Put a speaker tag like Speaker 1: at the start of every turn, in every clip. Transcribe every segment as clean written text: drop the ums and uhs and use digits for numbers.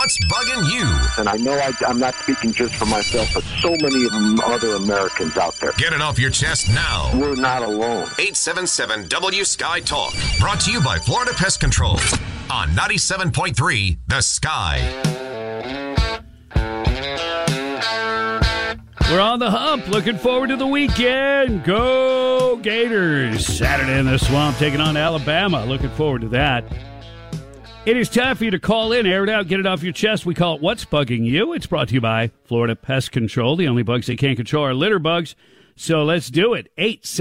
Speaker 1: What's bugging you?
Speaker 2: And I know I'm not speaking just for myself, but so many of other Americans out there.
Speaker 1: Get it off your chest now.
Speaker 2: We're not alone.
Speaker 1: 877-W-SKY Talk. Brought to you by Florida Pest Control on 97.3 The Sky.
Speaker 3: We're on the hump. Looking forward to the weekend. Go Gators. Saturday in the Swamp taking on Alabama. Looking forward to that. It is time for you to call in, air it out, get it off your chest. We call it What's Bugging You. It's brought to you by Florida Pest Control. The only bugs they can't control are litter bugs. So let's do it.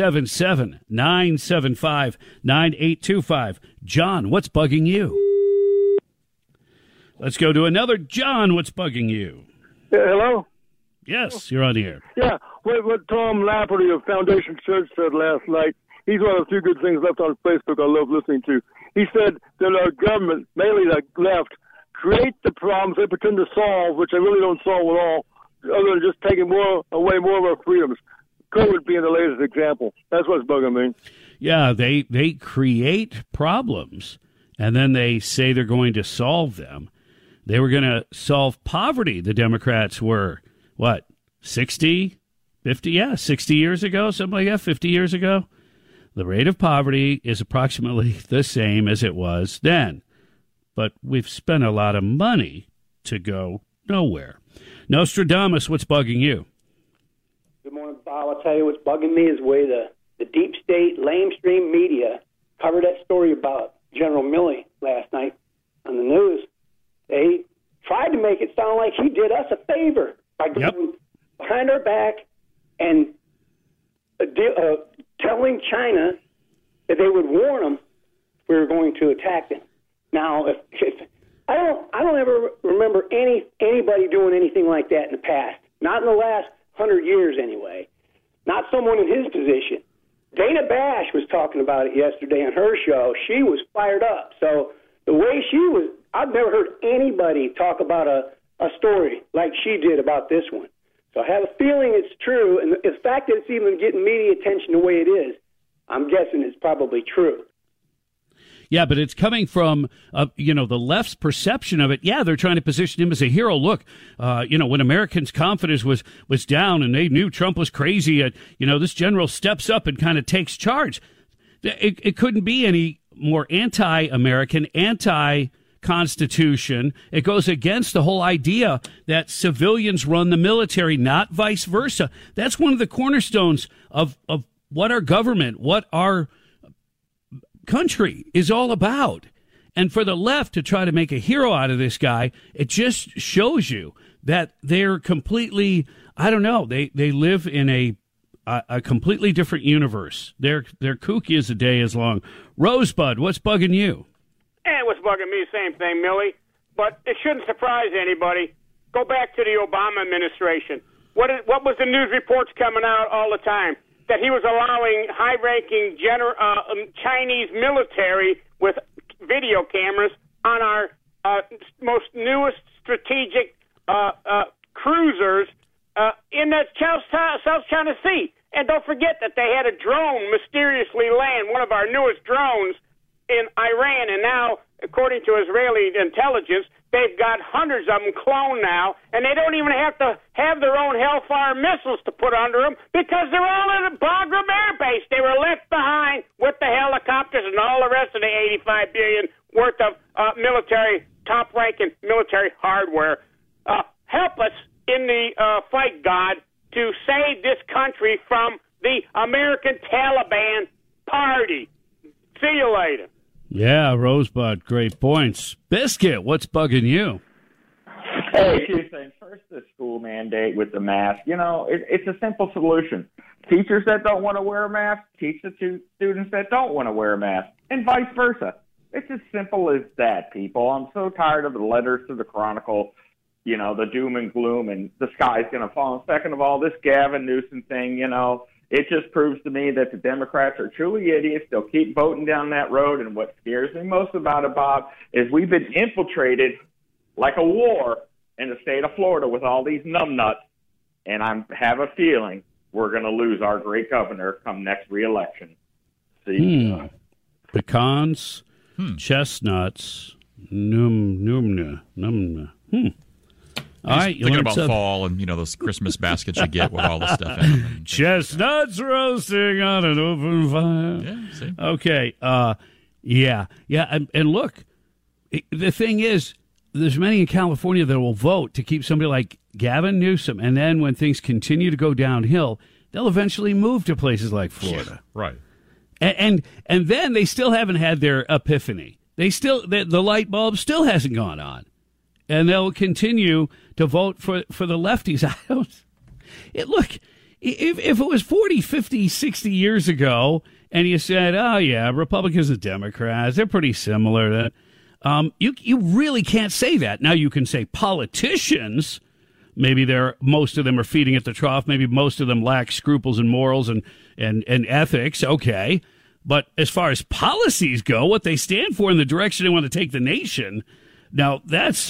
Speaker 3: 877-975-9825. John, what's bugging you? Let's go to another John. What's bugging you?
Speaker 4: Hello?
Speaker 3: Yes, you're on the air.
Speaker 4: Yeah, what Tom Lafferty of Foundation Church said last night, he's one of the few good things left on Facebook I love listening to. He said that our government, mainly the left, create the problems they pretend to solve, which they really don't solve at all, other than just taking away more of our freedoms. COVID being the latest example. That's what's bugging me.
Speaker 3: Yeah, they create problems, and then they say they're going to solve them. They were going to solve poverty, the Democrats were, 60 years ago, something like that, 50 years ago? The rate of poverty is approximately the same as it was then. But we've spent a lot of money to go nowhere. Nostradamus, what's bugging you?
Speaker 5: Good morning, Bob. I'll tell you what's bugging me is the way the deep state, lamestream media covered that story about General Milley last night on the news. They tried to make it sound like he did us a favor by going behind our back and telling China that they would warn them if we were going to attack them. Now, if I don't ever remember anybody doing anything like that in the past. Not in the last 100 years, anyway. Not someone in his position. Dana Bash was talking about it yesterday on her show. She was fired up. So the way she was, I've never heard anybody talk about a story like she did about this one. So I have a feeling it's true, and the fact that it's even getting media attention the way it is, I'm guessing it's probably true.
Speaker 3: Yeah, but it's coming from, the left's perception of it. Yeah, they're trying to position him as a hero. Look, when Americans' confidence was down and they knew Trump was crazy, this general steps up and kind of takes charge. It couldn't be any more anti-American, anti-Constitution. It goes against the whole idea that civilians run the military, not vice versa. That's one of the cornerstones of what our government, what our country is all about. And for the left to try to make a hero out of this guy, it just shows you that they're completely, I don't know, they live in a completely different universe. They're kooky as the day is long. Rosebud, what's bugging you?
Speaker 6: And what's bugging me, same thing, Millie. But it shouldn't surprise anybody. Go back to the Obama administration. What was the news reports coming out all the time? That he was allowing high-ranking Chinese military with video cameras on our most newest strategic cruisers in the South China Sea. And don't forget that they had a drone mysteriously land, one of our newest drones, in Iran. And now, according to Israeli intelligence, they've got hundreds of them cloned now, and they don't even have to have their own Hellfire missiles to put under them because they're all in a Bagram Air Base. They were left behind with the helicopters and all the rest of the $85 billion worth of military, top-ranking military hardware. Help us in the fight, God, to save this country from the American Taliban party. See you later.
Speaker 3: Yeah, Rosebud, great points. Biscuit, what's bugging you?
Speaker 7: Hey, two things. First, the school mandate with the mask. It's a simple solution. Teachers that don't want to wear a mask, teach the students that don't want to wear a mask, and vice versa. It's as simple as that, people. I'm so tired of the letters to the Chronicle, the doom and gloom, and the sky's going to fall. And second of all, this Gavin Newsom thing, it just proves to me that the Democrats are truly idiots. They'll keep voting down that road. And what scares me most about it, Bob, is we've been infiltrated like a war in the state of Florida with all these numbnuts. And I have a feeling we're going to lose our great governor come next re-election. See?
Speaker 3: Pecans, chestnuts, Numna. All right,
Speaker 8: thinking about fall and those Christmas baskets you get with all the stuff in them.
Speaker 3: Chestnuts roasting on an open fire.
Speaker 8: Yeah, see?
Speaker 3: Okay. Yeah. And look, the thing is, there's many in California that will vote to keep somebody like Gavin Newsom, and then when things continue to go downhill, they'll eventually move to places like Florida.
Speaker 8: Yeah, right.
Speaker 3: And then they still haven't had their epiphany. The light bulb still hasn't gone on. And they'll continue to vote for the lefties. Look, if it was 40, 50, 60 years ago, and you said, oh, yeah, Republicans and Democrats, they're pretty similar. You really can't say that. Now, you can say politicians, maybe most of them are feeding at the trough. Maybe most of them lack scruples and morals and ethics. Okay. But as far as policies go, what they stand for and the direction they want to take the nation, now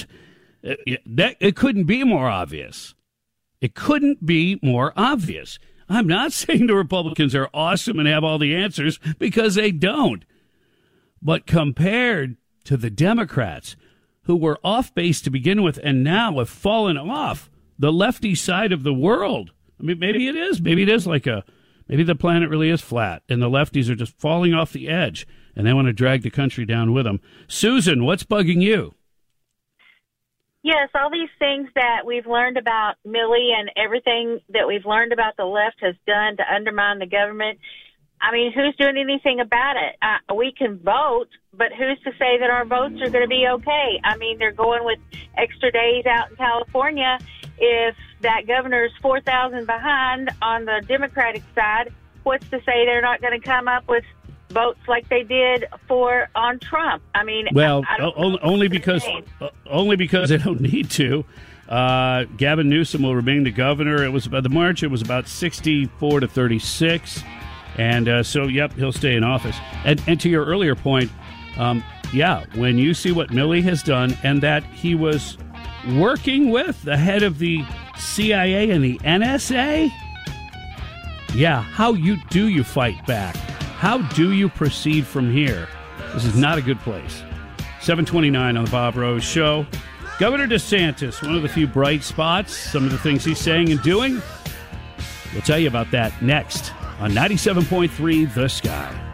Speaker 3: it couldn't be more obvious. It couldn't be more obvious. I'm not saying the Republicans are awesome and have all the answers, because they don't. But compared to the Democrats, who were off base to begin with and now have fallen off the lefty side of the world. I mean, maybe it is. Maybe it is maybe the planet really is flat and the lefties are just falling off the edge and they want to drag the country down with them. Susan, what's bugging you?
Speaker 9: Yes, all these things that we've learned about Milley and everything that we've learned about the left has done to undermine the government. I mean, who's doing anything about it? We can vote, but who's to say that our votes are going to be okay? I mean, they're going with extra days out in California. If that governor's 4,000 behind on the Democratic side, what's to say they're not going to come up with votes like they did on Trump? I mean,
Speaker 3: well, only because they don't need to. Gavin Newsom will remain the governor. It was about the March. It was about 64-36. And so, yep, he'll stay in office. And to your earlier point, when you see what Milley has done and that he was working with the head of the CIA and the NSA, how do you fight back? How do you proceed from here? This is not a good place. 7:29 on the Bob Rose Show. Governor DeSantis, one of the few bright spots, some of the things he's saying and doing. We'll tell you about that next on 97.3 The Sky.